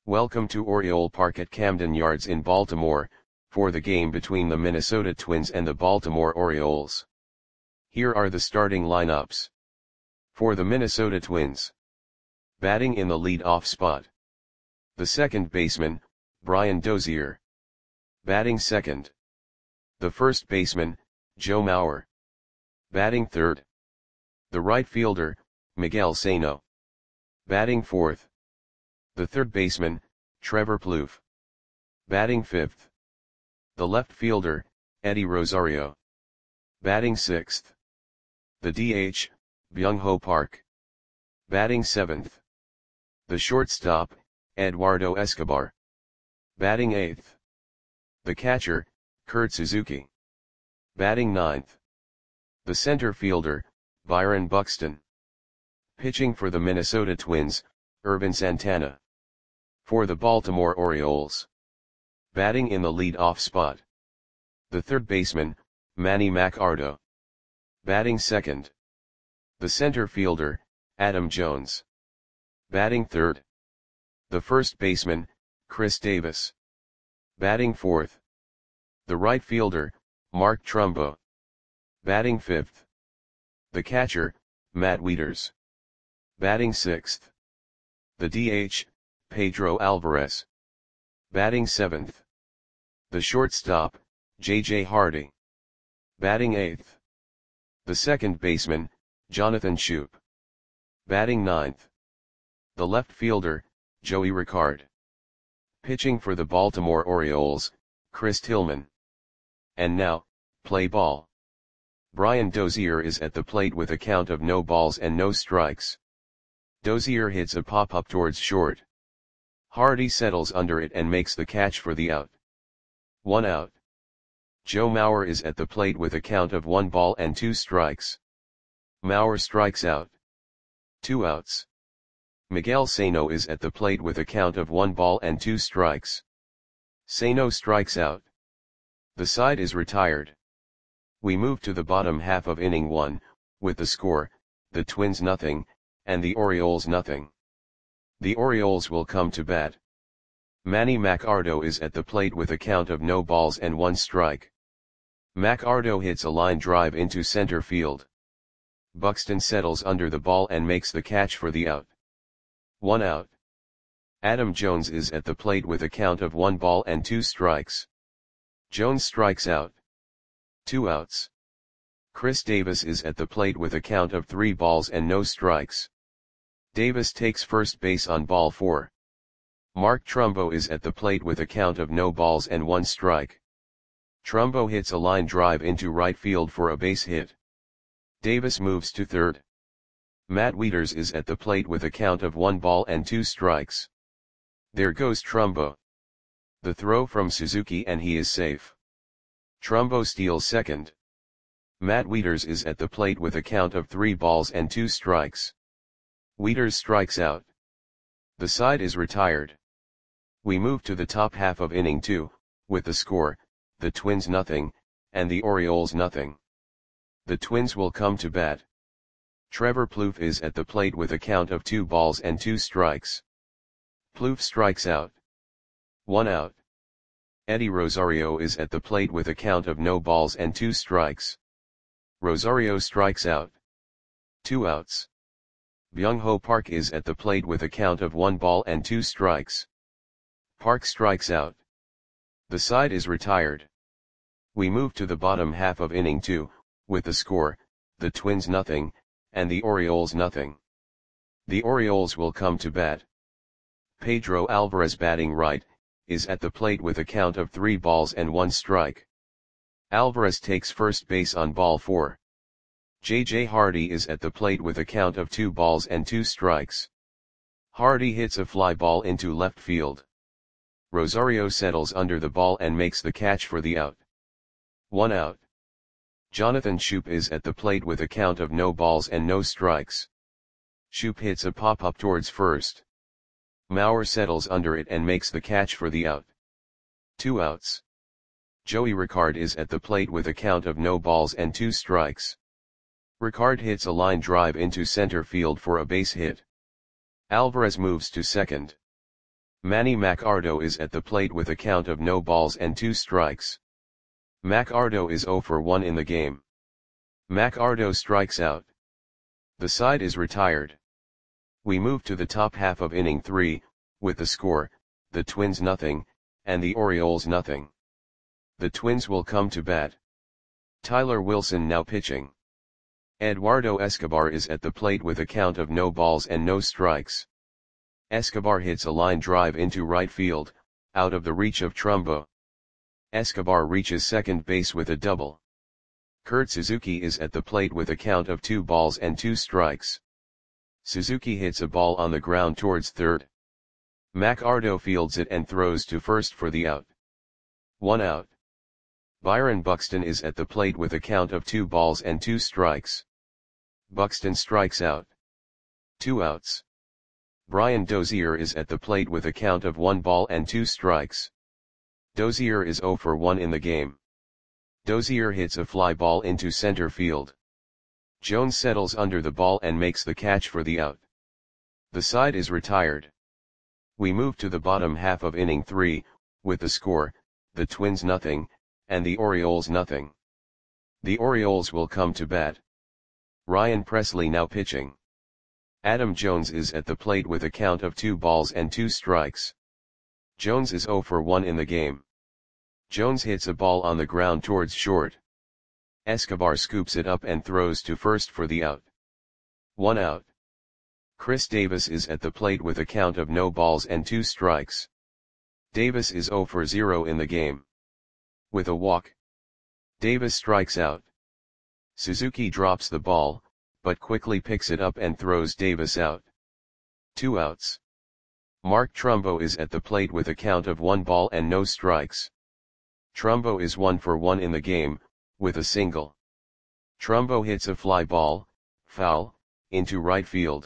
Welcome to Oriole Park at Camden Yards in Baltimore, for the game between the Minnesota Twins and the Baltimore Orioles. Here are the starting lineups. For the Minnesota Twins. Batting in the lead-off spot. The second baseman, Brian Dozier. Batting second. The first baseman, Joe Mauer. Batting third. The right fielder, Miguel Sano. Batting fourth. The third baseman, Trevor Plouffe. Batting fifth. The left fielder, Eddie Rosario. Batting sixth. The DH, Byung-Ho Park. Batting seventh. The shortstop, Eduardo Escobar. Batting eighth. The catcher, Kurt Suzuki. Batting ninth. The center fielder, Byron Buxton. Pitching for the Minnesota Twins, Ervin Santana. For the Baltimore Orioles. Batting in the lead-off spot. The third baseman, Manny Machado. Batting second. The center fielder, Adam Jones. Batting third. The first baseman, Chris Davis. Batting fourth. The right fielder, Mark Trumbo. Batting fifth. The catcher, Matt Wieters. Batting sixth. The DH, Pedro Alvarez. Batting seventh. The shortstop, J.J. Hardy. Batting eighth. The second baseman, Jonathan Schoop. Batting ninth. The left fielder, Joey Rickard. Pitching for the Baltimore Orioles, Chris Tillman. And now, play ball. Brian Dozier is at the plate with a count of no balls and no strikes. Dozier hits a pop-up towards short. Hardy settles under it and makes the catch for the out. 1 out. Joe Mauer is at the plate with a count of 1 ball and 2 strikes. Mauer strikes out. 2 outs. Miguel Sano is at the plate with a count of 1 ball and 2 strikes. Sano strikes out. The side is retired. We move to the bottom half of inning 1, with the score, the Twins nothing, and the Orioles nothing. The Orioles will come to bat. Manny Machado is at the plate with a count of no balls and 1 strike. Machado hits a line drive into center field. Buxton settles under the ball and makes the catch for the out. 1 out. Adam Jones is at the plate with a count of 1 ball and 2 strikes. Jones strikes out. 2 outs. Chris Davis is at the plate with a count of 3 balls and no strikes. Davis takes first base on ball 4. Mark Trumbo is at the plate with a count of no balls and 1 strike. Trumbo hits a line drive into right field for a base hit. Davis moves to third. Matt Wieters is at the plate with a count of 1 ball and 2 strikes. There goes Trumbo. The throw from Suzuki and he is safe. Trumbo steals second. Matt Wieters is at the plate with a count of 3 balls and 2 strikes. Wieters strikes out. The side is retired. We move to the top half of inning 2, with the score, the Twins nothing, and the Orioles nothing. The Twins will come to bat. Trevor Plouffe is at the plate with a count of 2 balls and 2 strikes. Plouffe strikes out. 1 out. Eddie Rosario is at the plate with a count of no balls and 2 strikes. Rosario strikes out. 2 outs. Byung-Ho Park is at the plate with a count of 1 ball and 2 strikes. Park strikes out. The side is retired. We move to the bottom half of inning 2, with the score, the Twins nothing, and the Orioles nothing. The Orioles will come to bat. Pedro Alvarez batting right, is at the plate with a count of 3 balls and 1 strike. Alvarez takes first base on ball 4. J.J. Hardy is at the plate with a count of 2 balls and 2 strikes. Hardy hits a fly ball into left field. Rosario settles under the ball and makes the catch for the out. 1 out. Jonathan Schoop is at the plate with a count of no balls and no strikes. Schoop hits a pop-up towards first. Mauer settles under it and makes the catch for the out. 2 outs. Joey Rickard is at the plate with a count of no balls and 2 strikes. Rickard hits a line drive into center field for a base hit. Alvarez moves to second. Manny Macardo is at the plate with a count of no balls and 2 strikes. Macardo is 0 for 1 in the game. Macardo strikes out. The side is retired. We move to the top half of inning 3, with the score, the Twins nothing, and the Orioles nothing. The Twins will come to bat. Tyler Wilson now pitching. Eduardo Escobar is at the plate with a count of no balls and no strikes. Escobar hits a line drive into right field, out of the reach of Trumbo. Escobar reaches second base with a double. Kurt Suzuki is at the plate with a count of 2 balls and 2 strikes. Suzuki hits a ball on the ground towards third. Macardo fields it and throws to first for the out. 1 out. Byron Buxton is at the plate with a count of 2 balls and 2 strikes. Buxton strikes out. 2 outs. Brian Dozier is at the plate with a count of 1 ball and 2 strikes. Dozier is 0 for 1 in the game. Dozier hits a fly ball into center field. Jones settles under the ball and makes the catch for the out. The side is retired. We move to the bottom half of inning 3, with the score, the Twins nothing, and the Orioles nothing. The Orioles will come to bat. Ryan Presley now pitching. Adam Jones is at the plate with a count of 2 balls and 2 strikes. Jones is 0 for 1 in the game. Jones hits a ball on the ground towards short. Escobar scoops it up and throws to first for the out. 1 out. Chris Davis is at the plate with a count of no balls and 2 strikes. Davis is 0 for 0 in the game. With a walk, Davis strikes out. Suzuki drops the ball, but quickly picks it up and throws Davis out. 2 outs. Mark Trumbo is at the plate with a count of 1 ball and no strikes. Trumbo is 1 for 1 in the game, with a single. Trumbo hits a fly ball, foul, into right field.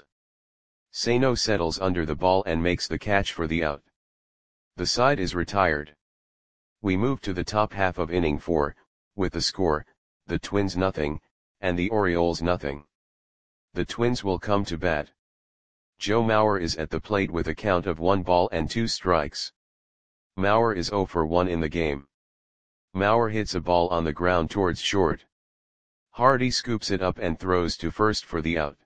Sano settles under the ball and makes the catch for the out. The side is retired. We move to the top half of inning 4, with the score, the Twins nothing, and the Orioles nothing. The Twins will come to bat. Joe Mauer is at the plate with a count of 1 ball and 2 strikes. Mauer is 0 for 1 in the game. Mauer hits a ball on the ground towards short. Hardy scoops it up and throws to first for the out.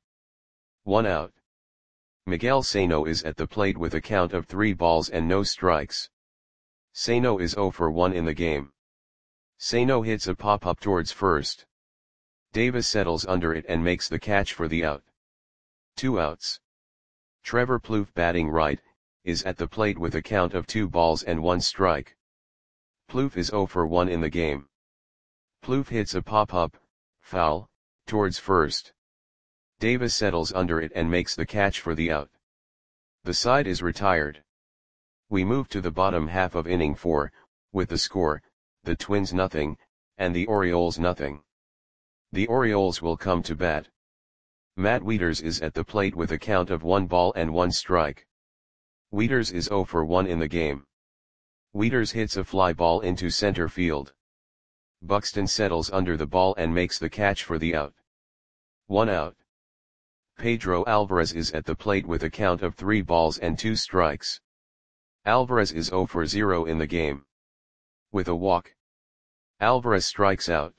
1 out. Miguel Sano is at the plate with a count of 3 balls and no strikes. Sano is 0 for 1 in the game. Sano hits a pop-up towards first. Davis settles under it and makes the catch for the out. 2 outs. Trevor Plouffe batting right, is at the plate with a count of 2 balls and 1 strike. Plouffe is 0 for 1 in the game. Plouffe hits a pop-up, foul, towards first. Davis settles under it and makes the catch for the out. The side is retired. We move to the bottom half of inning 4, with the score, the Twins nothing, and the Orioles nothing. The Orioles will come to bat. Matt Wieters is at the plate with a count of 1 ball and 1 strike. Wieters is 0 for 1 in the game. Wieters hits a fly ball into center field. Buxton settles under the ball and makes the catch for the out. 1 out. Pedro Alvarez is at the plate with a count of 3 balls and 2 strikes. Alvarez is 0 for 0 in the game. With a walk, Alvarez strikes out.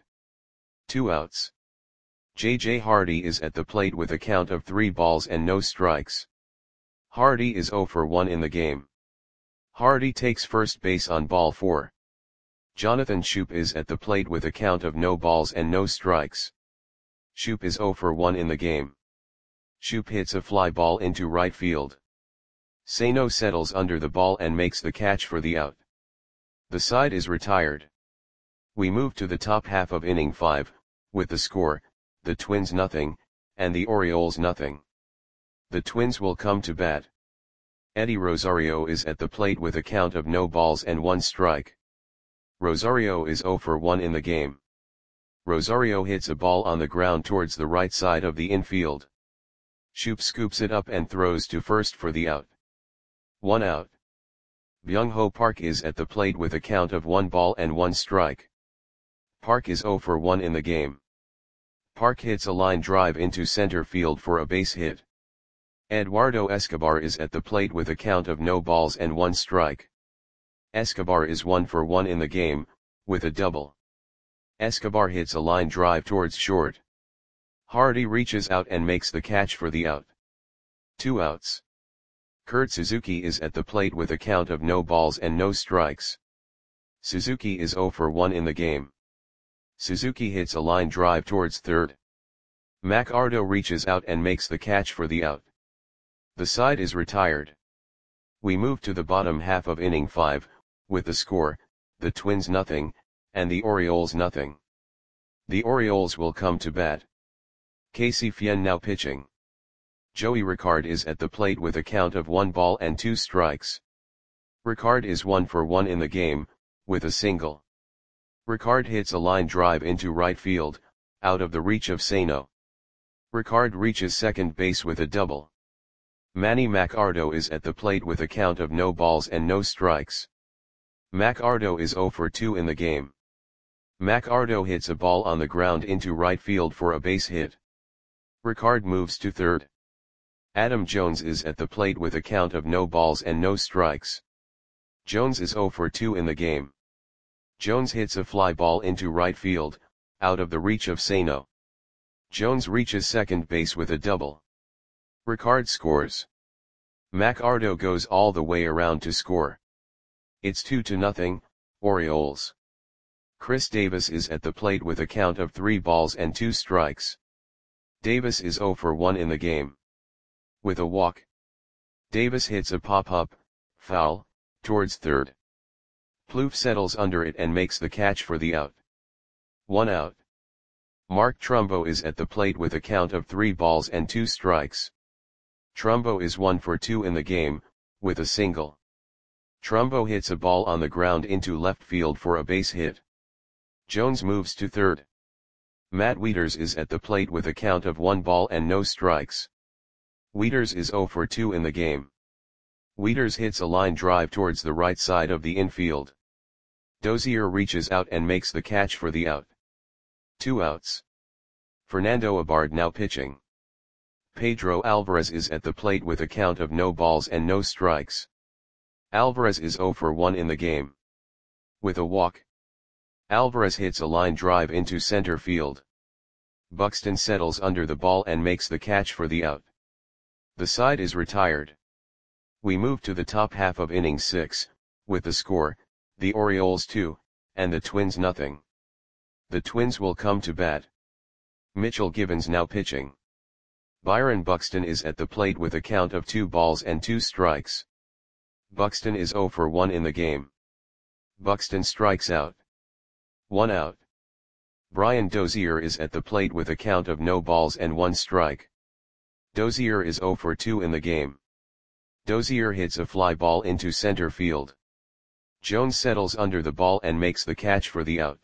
2 outs. J.J. Hardy is at the plate with a count of 3 balls and no strikes. Hardy is 0 for 1 in the game. Hardy takes first base on ball 4. Jonathan Schoop is at the plate with a count of no balls and no strikes. Schoop is 0 for 1 in the game. Schoop hits a fly ball into right field. Sano settles under the ball and makes the catch for the out. The side is retired. We move to the top half of inning 5, with the score, the Twins nothing, and the Orioles nothing. The Twins will come to bat. Eddie Rosario is at the plate with a count of no balls and 1 strike. Rosario is 0 for 1 in the game. Rosario hits a ball on the ground towards the right side of the infield. Schoop scoops it up and throws to first for the out. 1 out. Byung-Ho Park is at the plate with a count of 1 ball and 1 strike. Park is 0 for 1 in the game. Park hits a line drive into center field for a base hit. Eduardo Escobar is at the plate with a count of no balls and 1 strike. Escobar is 1 for 1 in the game, with a double. Escobar hits a line drive towards short. Hardy reaches out and makes the catch for the out. 2 outs. Kurt Suzuki is at the plate with a count of no balls and no strikes. Suzuki is 0 for 1 in the game. Suzuki hits a line drive towards third. McArdo reaches out and makes the catch for the out. The side is retired. We move to the bottom half of inning 5, with the score, the Twins nothing, and the Orioles nothing. The Orioles will come to bat. Casey Fien now pitching. Joey Ricard is at the plate with a count of 1 ball and 2 strikes. Ricard is 1 for 1 in the game, with a single. Ricard hits a line drive into right field, out of the reach of Sano. Ricard reaches second base with a double. Manny McArdo is at the plate with a count of no balls and no strikes. McArdo is 0 for 2 in the game. McArdo hits a ball on the ground into right field for a base hit. Ricard moves to third. Adam Jones is at the plate with a count of no balls and no strikes. Jones is 0 for 2 in the game. Jones hits a fly ball into right field, out of the reach of Sano. Jones reaches second base with a double. Ricard scores. McArdo goes all the way around to score. It's 2-0, Orioles. Chris Davis is at the plate with a count of 3 balls and 2 strikes. Davis is 0 for 1 in the game. With a walk. Davis hits a pop-up, foul, towards third. Plouffe settles under it and makes the catch for the out. 1 out. Mark Trumbo is at the plate with a count of 3 balls and 2 strikes. Trumbo is 1 for 2 in the game, with a single. Trumbo hits a ball on the ground into left field for a base hit. Jones moves to third. Matt Wieters is at the plate with a count of 1 ball and no strikes. Wieters is 0 for 2 in the game. Wieters hits a line drive towards the right side of the infield. Dozier reaches out and makes the catch for the out. 2 outs. Fernando Abard now pitching. Pedro Alvarez is at the plate with a count of no balls and no strikes. Alvarez is 0 for 1 in the game. With a walk. Alvarez hits a line drive into center field. Buxton settles under the ball and makes the catch for the out. The side is retired. We move to the top half of inning 6, with the score, the Orioles 2, and the Twins nothing. The Twins will come to bat. Mitchell Givens now pitching. Byron Buxton is at the plate with a count of 2 balls and 2 strikes. Buxton is 0 for 1 in the game. Buxton strikes out. 1 out. Brian Dozier is at the plate with a count of no balls and 1 strike. Dozier is 0 for 2 in the game. Dozier hits a fly ball into center field. Jones settles under the ball and makes the catch for the out.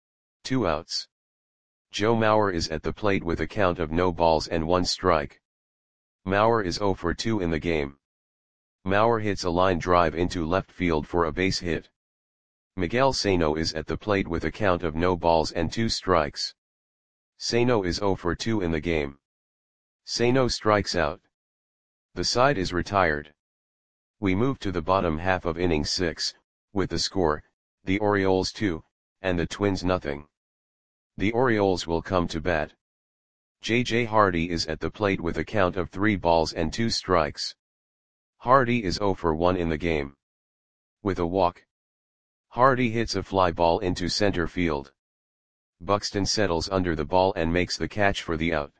2 outs. Joe Mauer is at the plate with a count of no balls and 1 strike. Mauer is 0 for 2 in the game. Mauer hits a line drive into left field for a base hit. Miguel Sano is at the plate with a count of no balls and 2 strikes. Sano is 0 for 2 in the game. Sano strikes out. The side is retired. We move to the bottom half of inning 6, with the score, the Orioles 2, and the Twins nothing. The Orioles will come to bat. J.J. Hardy is at the plate with a count of 3 balls and 2 strikes. Hardy is 0 for 1 in the game. With a walk. Hardy hits a fly ball into center field. Buxton settles under the ball and makes the catch for the out.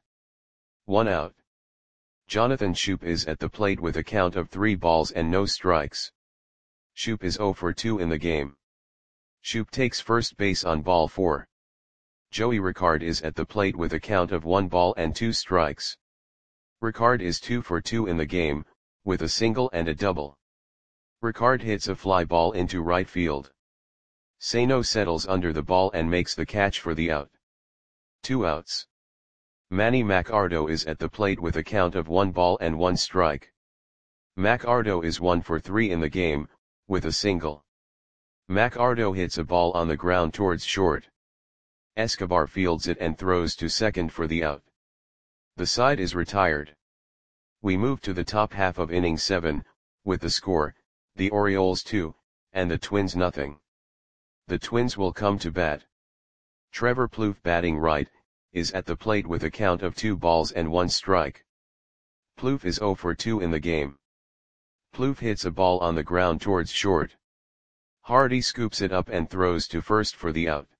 1 out. Jonathan Schoop is at the plate with a count of 3 balls and no strikes. Schoop is 0 for 2 in the game. Schoop takes first base on ball 4. Joey Ricard is at the plate with a count of 1 ball and 2 strikes. Ricard is 2 for 2 in the game, with a single and a double. Ricard hits a fly ball into right field. Sano settles under the ball and makes the catch for the out. 2 outs. Manny McArdo is at the plate with a count of 1 ball and 1 strike. McArdo is 1 for 3 in the game, with a single. McArdo hits a ball on the ground towards short. Escobar fields it and throws to second for the out. The side is retired. We move to the top half of inning 7, with the score, the Orioles 2, and the Twins nothing. The Twins will come to bat. Trevor Plouffe, batting right, is at the plate with a count of 2 balls and 1 strike. Plouffe is 0 for 2 in the game. Plouffe hits a ball on the ground towards short. Hardy scoops it up and throws to first for the out.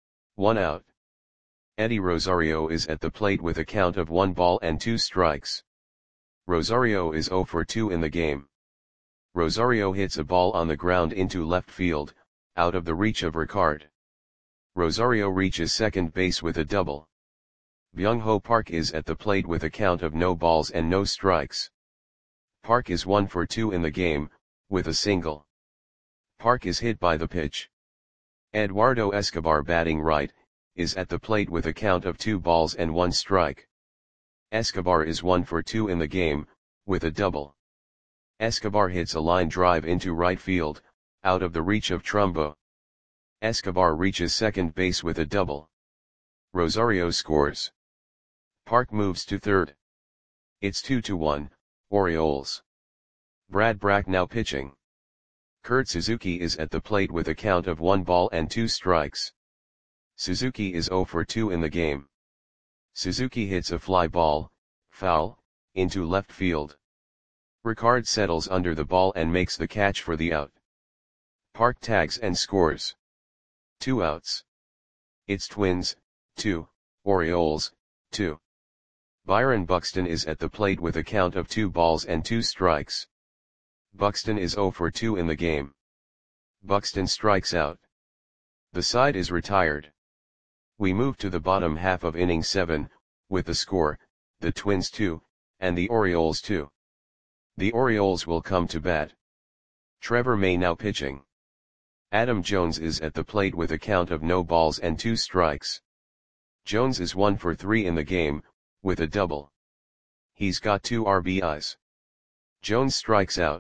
1 out. Eddie Rosario is at the plate with a count of 1 ball and 2 strikes. Rosario is 0 for 2 in the game. Rosario hits a ball on the ground into left field, out of the reach of Ricard. Rosario reaches second base with a double. Byung-ho Park is at the plate with a count of no balls and no strikes. Park is 1 for 2 in the game, with a single. Park is hit by the pitch. Eduardo Escobar, batting right, is at the plate with a count of 2 balls and 1 strike. Escobar is 1 for 2 in the game, with a double. Escobar hits a line drive into right field, out of the reach of Trumbo. Escobar reaches second base with a double. Rosario scores. Park moves to third. It's 2-1, Orioles. Brad Brach now pitching. Kurt Suzuki is at the plate with a count of 1 ball and 2 strikes. Suzuki is 0 for 2 in the game. Suzuki hits a fly ball, foul, into left field. Ricard settles under the ball and makes the catch for the out. Park tags and scores. 2 outs. It's Twins, 2, Orioles, 2. Byron Buxton is at the plate with a count of 2 balls and 2 strikes. Buxton is 0 for 2 in the game. Buxton strikes out. The side is retired. We move to the bottom half of inning 7, with the score, the Twins 2, and the Orioles 2. The Orioles will come to bat. Trevor May now pitching. Adam Jones is at the plate with a count of no balls and 2 strikes. Jones is 1 for 3 in the game, with a double. He's got 2 RBIs. Jones strikes out.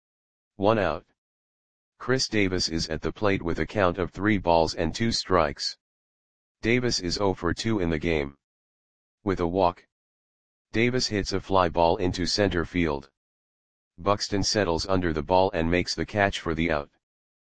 1 out. Chris Davis is at the plate with a count of 3 balls and 2 strikes. Davis is 0 for 2 in the game. With a walk. Davis hits a fly ball into center field. Buxton settles under the ball and makes the catch for the out.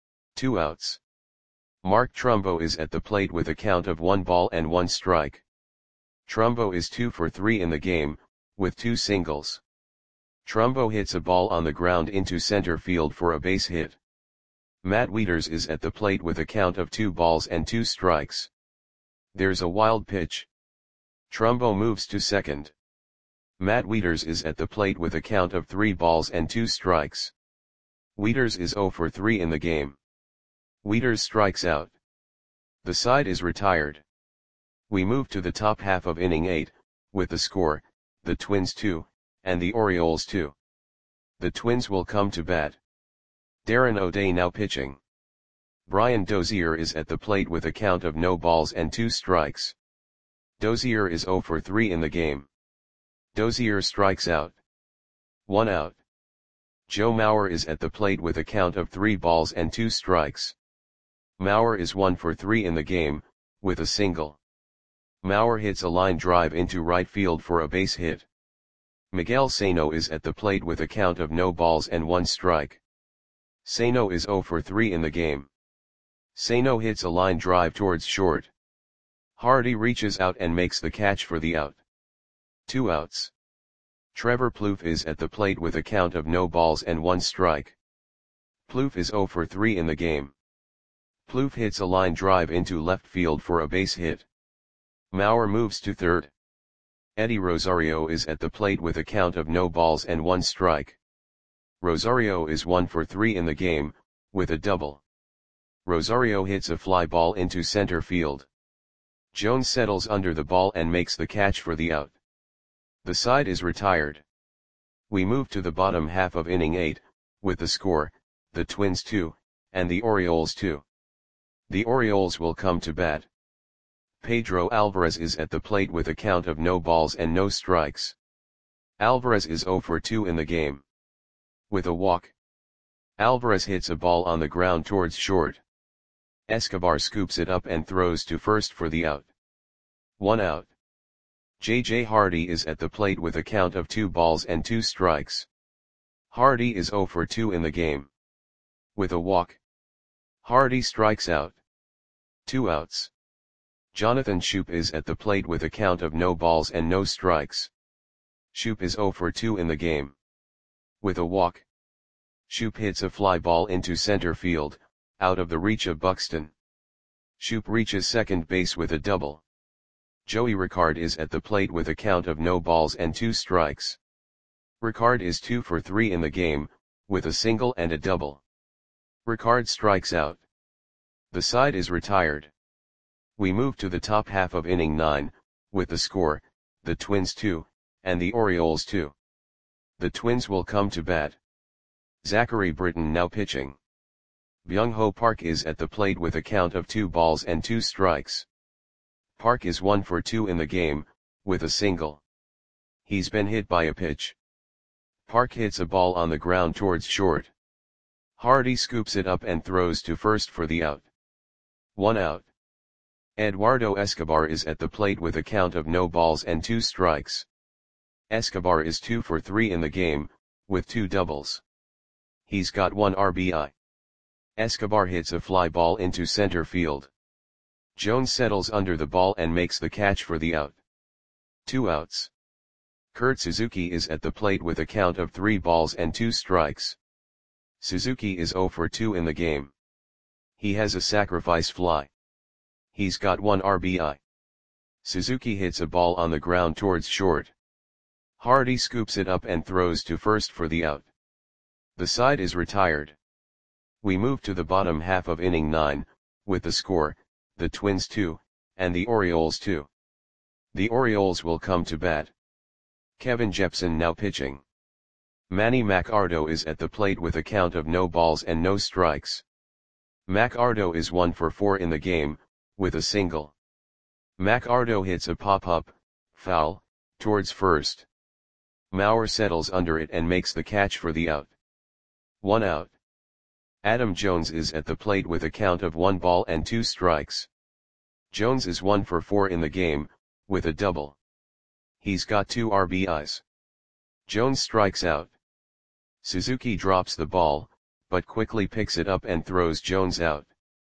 2 outs. Mark Trumbo is at the plate with a count of 1 ball and 1 strike. Trumbo is 2 for 3 in the game, with 2 singles. Trumbo hits a ball on the ground into center field for a base hit. Matt Wieters is at the plate with a count of 2 balls and 2 strikes. There's a wild pitch. Trumbo moves to second. Matt Wieters is at the plate with a count of 3 balls and 2 strikes. Wieters is 0 for 3 in the game. Wieters strikes out. The side is retired. We move to the top half of inning 8, with the score, the Twins 2, and the Orioles 2. The Twins will come to bat. Darren O'Day now pitching. Brian Dozier is at the plate with a count of no balls and 2 strikes. Dozier is 0 for 3 in the game. Dozier strikes out. 1 out. Joe Mauer is at the plate with a count of 3 balls and 2 strikes. Mauer is 1 for 3 in the game, with a single. Mauer hits a line drive into right field for a base hit. Miguel Sano is at the plate with a count of no balls and 1 strike. Sano is 0 for 3 in the game. Sano hits a line drive towards short. Hardy reaches out and makes the catch for the out. 2 outs. Trevor Plouffe is at the plate with a count of no balls and 1 strike. Plouffe is 0 for 3 in the game. Plouffe hits a line drive into left field for a base hit. Mauer moves to third. Eddie Rosario is at the plate with a count of no balls and 1 strike. Rosario is 1 for 3 in the game, with a double. Rosario hits a fly ball into center field. Jones settles under the ball and makes the catch for the out. The side is retired. We move to the bottom half of inning 8, with the score, the Twins 2, and the Orioles 2. The Orioles will come to bat. Pedro Alvarez is at the plate with a count of no balls and no strikes. Alvarez is 0 for 2 in the game. With a walk. Alvarez hits a ball on the ground towards short. Escobar scoops it up and throws to first for the out. 1 out. J.J. Hardy is at the plate with a count of 2 balls and 2 strikes. Hardy is 0 for 2 in the game. With a walk, Hardy strikes out. 2 outs. Jonathan Schoop is at the plate with a count of no balls and no strikes. Schoop is 0 for 2 in the game. With a walk, Schoop hits a fly ball into center field, out of the reach of Buxton. Schoop reaches second base with a double. Joey Rickard is at the plate with a count of no balls and 2 strikes. Rickard is 2 for 3 in the game, with a single and a double. Rickard strikes out. The side is retired. We move to the top half of inning 9, with the score, the Twins 2, and the Orioles 2. The Twins will come to bat. Zachary Britton now pitching. Byung-Ho Park is at the plate with a count of 2 balls and 2 strikes. Park is 1 for 2 in the game, with a single. He's been hit by a pitch. Park hits a ball on the ground towards short. Hardy scoops it up and throws to first for the out. 1 out. Eduardo Escobar is at the plate with a count of no balls and 2 strikes. Escobar is 2 for 3 in the game, with 2 doubles. He's got 1 RBI. Escobar hits a fly ball into center field. Jones settles under the ball and makes the catch for the out. 2 outs. Kurt Suzuki is at the plate with a count of 3 balls and 2 strikes. Suzuki is 0 for 2 in the game. He has a sacrifice fly. He's got 1 RBI. Suzuki hits a ball on the ground towards short. Hardy scoops it up and throws to first for the out. The side is retired. We move to the bottom half of inning 9, with the score, the Twins 2, and the Orioles 2. The Orioles will come to bat. Kevin Jepson now pitching. Manny Machado is at the plate with a count of no balls and no strikes. Machado is 1 for 4 in the game, with a single. Machado hits a pop-up, foul, towards first. Mauer settles under it and makes the catch for the out. 1 out. Adam Jones is at the plate with a count of 1 ball and 2 strikes. Jones is 1 for 4 in the game, with a double. He's got 2 RBIs. Jones strikes out. Suzuki drops the ball, but quickly picks it up and throws Jones out.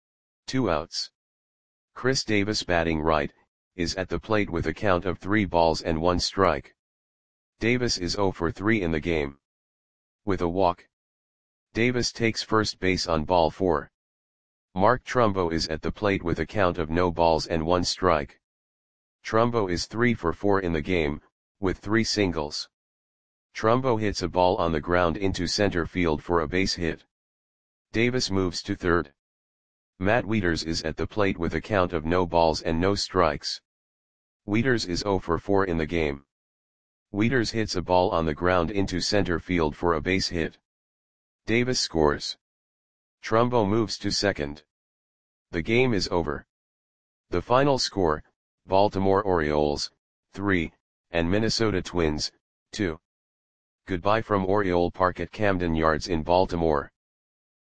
2 outs. Chris Davis batting right, is at the plate with a count of 3 balls and 1 strike. Davis is 0 for 3 in the game. With a walk, Davis takes first base on ball 4. Mark Trumbo is at the plate with a count of no balls and 1 strike. Trumbo is 3 for 4 in the game, with 3 singles. Trumbo hits a ball on the ground into center field for a base hit. Davis moves to third. Matt Wieters is at the plate with a count of no balls and no strikes. Wieters is 0 for 4 in the game. Wieters hits a ball on the ground into center field for a base hit. Davis scores. Trumbo moves to second. The game is over. The final score, Baltimore Orioles, 3, and Minnesota Twins, 2. Goodbye from Oriole Park at Camden Yards in Baltimore.